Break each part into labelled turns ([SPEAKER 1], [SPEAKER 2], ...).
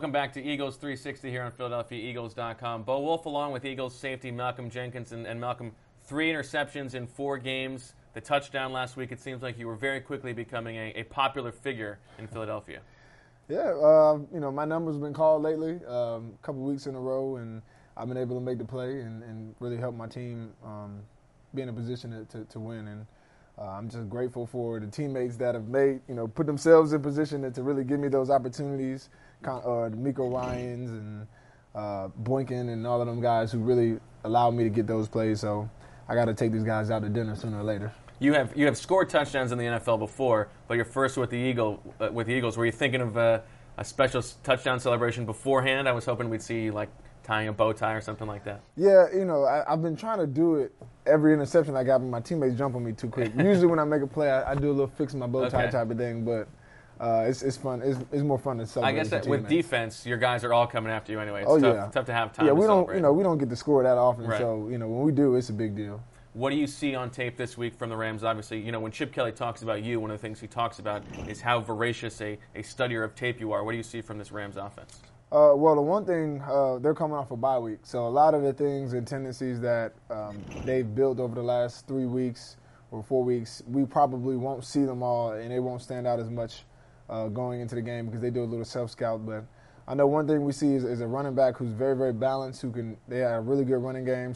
[SPEAKER 1] Welcome back to Eagles 360 here on PhiladelphiaEagles.com. Bo Wolf along with Eagles safety Malcolm Jenkins. And Malcolm, 3 interceptions in 4 games. The touchdown last week, it seems like you were very quickly becoming a popular figure in Philadelphia.
[SPEAKER 2] Yeah, my number's been called lately, a couple weeks in a row, and I've been able to make the play and really help my team be in a position to win. And I'm just grateful for the teammates that have put themselves in position to really give me those opportunities. Miko Ryans and Boykin and all of them guys who really allowed me to get those plays. So I got to take these guys out to dinner sooner or later.
[SPEAKER 1] You have scored touchdowns in the NFL before, but you're first with the Eagles. Were you thinking of a special touchdown celebration beforehand? I was hoping we'd see like tying a bow tie or something like that.
[SPEAKER 2] Yeah, I've been trying to do it every interception I got, but my teammates jump on me too quick. Usually when I make a play, I do a little fix my bow tie type of thing, but it's fun. It's more fun to celebrate.
[SPEAKER 1] I guess that with defense, your guys are all coming after you anyway. It's tough to have time.
[SPEAKER 2] Yeah,
[SPEAKER 1] we
[SPEAKER 2] don't get to score that often,
[SPEAKER 1] right.
[SPEAKER 2] So when we do, it's a big deal.
[SPEAKER 1] What do you see on tape this week from the Rams? Obviously, when Chip Kelly talks about you, one of the things he talks about is how voracious a studier of tape you are. What do you see from this Rams offense?
[SPEAKER 2] Well, the one thing, they're coming off a bye week. So a lot of the things and tendencies that they've built over the last 3 weeks or 4 weeks, we probably won't see them all, and they won't stand out as much going into the game because they do a little self-scout. But I know one thing we see is a running back who's very, very balanced, they have a really good running game,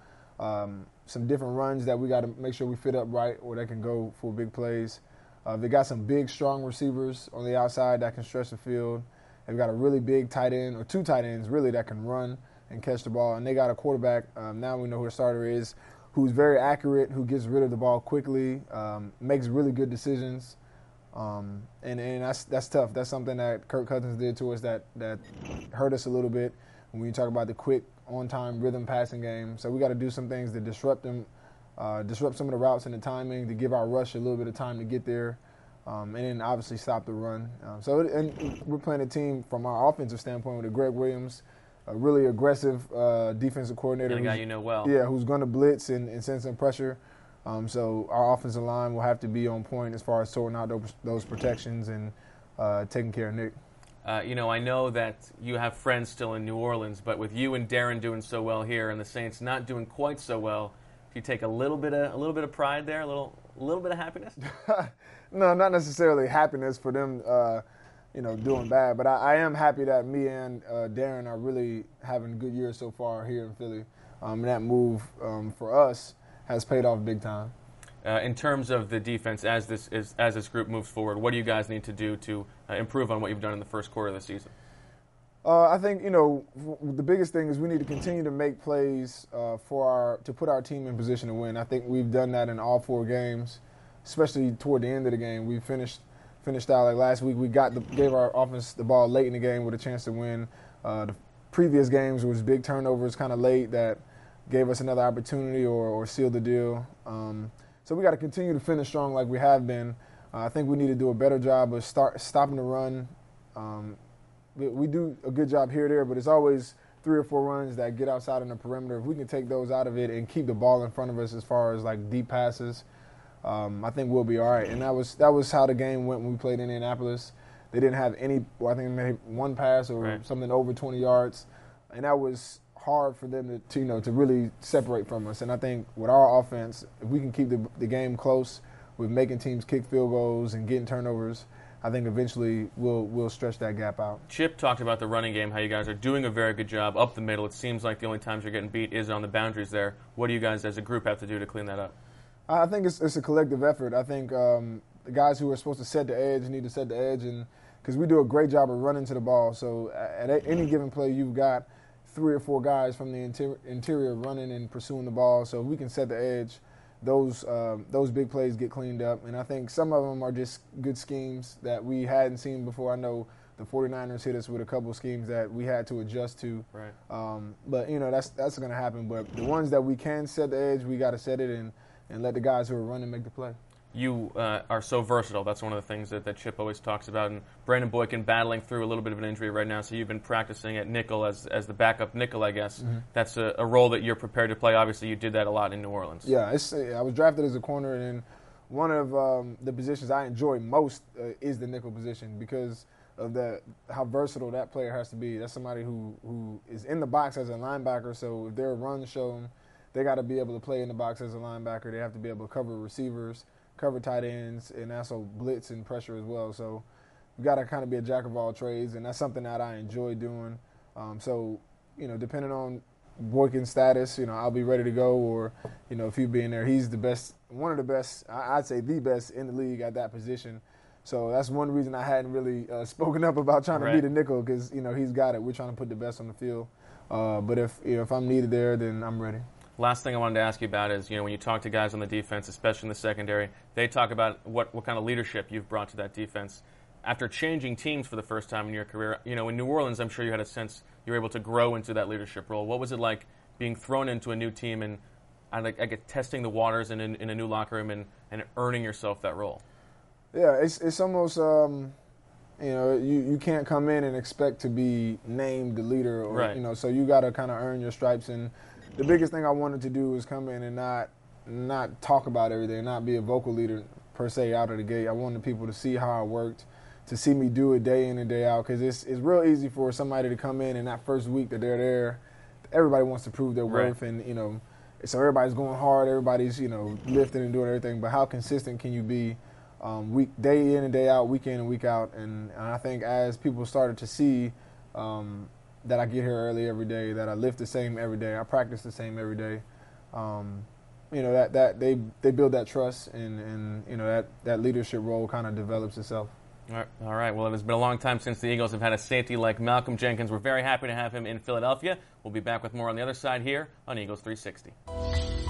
[SPEAKER 2] some different runs that we got to make sure we fit up right or they can go for big plays. They got some big, strong receivers on the outside that can stretch the field. They've got a really big tight end, or 2 tight ends, really, that can run and catch the ball. And they got a quarterback, now we know who the starter is, who's very accurate, who gets rid of the ball quickly, makes really good decisions. And that's tough. That's something that Kirk Cousins did to us that hurt us a little bit when you talk about the quick, on-time rhythm passing game. So we got to do some things to disrupt them, disrupt some of the routes and the timing, to give our rush a little bit of time to get there, and then obviously stop the run. And we're playing a team from our offensive standpoint with Greg Williams, a really aggressive defensive coordinator.
[SPEAKER 1] And a guy you know well.
[SPEAKER 2] Yeah, who's going to blitz and send some pressure. So our offensive line will have to be on point as far as sorting out those protections and taking care of Nick.
[SPEAKER 1] I know that you have friends still in New Orleans, but with you and Darren doing so well here and the Saints not doing quite so well, do you take a little bit of pride there, a little bit of happiness?
[SPEAKER 2] No, not necessarily happiness for them, doing bad. But I am happy that me and Darren are really having good years so far here in Philly. And that move for us has paid off big time.
[SPEAKER 1] In terms of the defense, as this group moves forward, what do you guys need to do to improve on what you've done in the first quarter of the season?
[SPEAKER 2] I think the biggest thing is we need to continue to make plays to put our team in position to win. I think we've done that in all 4 games, especially toward the end of the game. We finished out like last week. We gave our offense the ball late in the game with a chance to win. The previous games was big turnovers, kind of late, that gave us another opportunity or sealed the deal. So we got to continue to finish strong like we have been. I think we need to do a better job of stopping the run. We do a good job here or there, but it's always 3 or 4 runs that get outside in the perimeter. If we can take those out of it and keep the ball in front of us as far as like deep passes, I think we'll be all right. And that was how the game went when we played in Indianapolis. They didn't have any. I think they made 1 pass or something over 20 yards, and that was hard for them to really separate from us. And I think with our offense, if we can keep the game close with making teams kick field goals and getting turnovers, I think eventually we'll stretch that gap out.
[SPEAKER 1] Chip talked about the running game, how you guys are doing a very good job up the middle. It seems like the only times you're getting beat is on the boundaries there. What do you guys as a group have to do to clean that up?
[SPEAKER 2] I think it's a collective effort. I think the guys who are supposed to set the edge need to set the edge, and because we do a great job of running to the ball. So at any given play, you've got 3 or 4 guys from the interior running and pursuing the ball. So if we can set the edge, those big plays get cleaned up. And I think some of them are just good schemes that we hadn't seen before. I know the 49ers hit us with a couple of schemes that we had to adjust to.
[SPEAKER 1] Right.
[SPEAKER 2] But that's going to happen. But the ones that we can set the edge, we got to set it and let the guys who are running make the play.
[SPEAKER 1] You are so versatile. That's one of the things that Chip always talks about. And Brandon Boykin battling through a little bit of an injury right now, so you've been practicing at nickel as the backup nickel, I guess. Mm-hmm. That's a role that you're prepared to play. Obviously, you did that a lot in New Orleans.
[SPEAKER 2] Yeah, I was drafted as a corner, and one of the positions I enjoy most is the nickel position because of how versatile that player has to be. That's somebody who is in the box as a linebacker, so if they're run shown, they got to be able to play in the box as a linebacker. They have to be able to cover receivers, cover tight ends, and also blitz and pressure as well. So you got to kind of be a jack of all trades, and that's something that I enjoy doing. So, depending on Boykin's status, I'll be ready to go, or, if he being there, he's the best, one of the best, I'd say the best in the league at that position. So that's one reason I hadn't really spoken up about trying to be the nickel, because, he's got it. We're trying to put the best on the field. But if I'm needed there, then I'm ready.
[SPEAKER 1] Last thing I wanted to ask you about is, when you talk to guys on the defense, especially in the secondary, they talk about what kind of leadership you've brought to that defense. After changing teams for the first time in your career, in New Orleans, I'm sure you had a sense you were able to grow into that leadership role. What was it like being thrown into a new team and testing the waters in a new locker room and earning yourself that role?
[SPEAKER 2] Yeah, it's almost, you can't come in and expect to be named the leader, or,
[SPEAKER 1] right.
[SPEAKER 2] So you got to kind of earn your stripes. And the biggest thing I wanted to do was come in and not talk about everything, not be a vocal leader per se out of the gate. I wanted people to see how I worked, to see me do it day in and day out, because it's real easy for somebody to come in and that first week that they're there, everybody wants to prove their worth,
[SPEAKER 1] right.
[SPEAKER 2] And so everybody's going hard, everybody's lifting and doing everything. But how consistent can you be, day in and day out, week in and week out? And I think as people started to see that I get here early every day, that I lift the same every day, I practice the same every day, that they build that trust, and that leadership role kind of develops itself.
[SPEAKER 1] All right. Well, it has been a long time since the Eagles have had a safety like Malcolm Jenkins. We're very happy to have him in Philadelphia. We'll be back with more on the other side here on Eagles 360.